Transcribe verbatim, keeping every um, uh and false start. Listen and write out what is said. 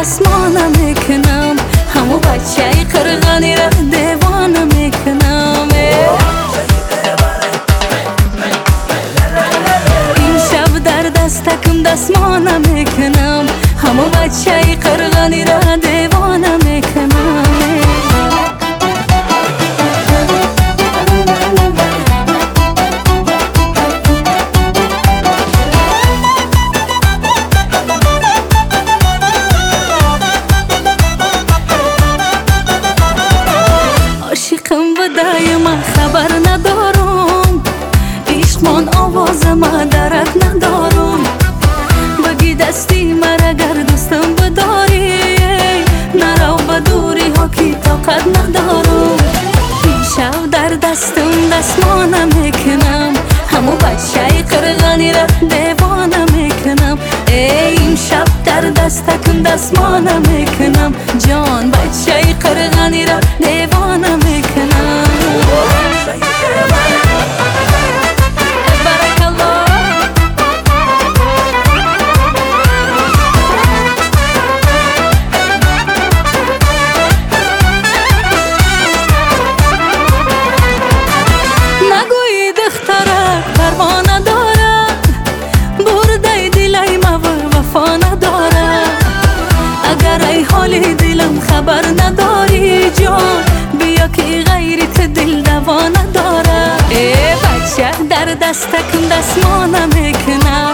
دستمانه میکنم، همو بچه قرغانی را دیوانه میکنم. این شب در دستکم دستمانه میکنم، همو بچه قرغانی را دیوانه میکنم. عاشقم بدای من خبر ندارم، عشق من آواز ما درک ندارم. بگی دستی مرا گر دوستم بداری، نرو بدوری ها کی طاقت ندارم. این شب در دستم دستمانه میکنم، همو بچه قرغانی را دیوانه میکنم. این شب در دستکم دستمانه میکنم، جان بچه قرغانی را دیوانه میکنم. نگوی دختره پروانه دارد، برده دلای ما وفا ندارد. اگر ای حال دلم خبر نداری جان، بیا که غیرت دل دوا ندارد. ای بچه در دستکم دستمانه میکنم،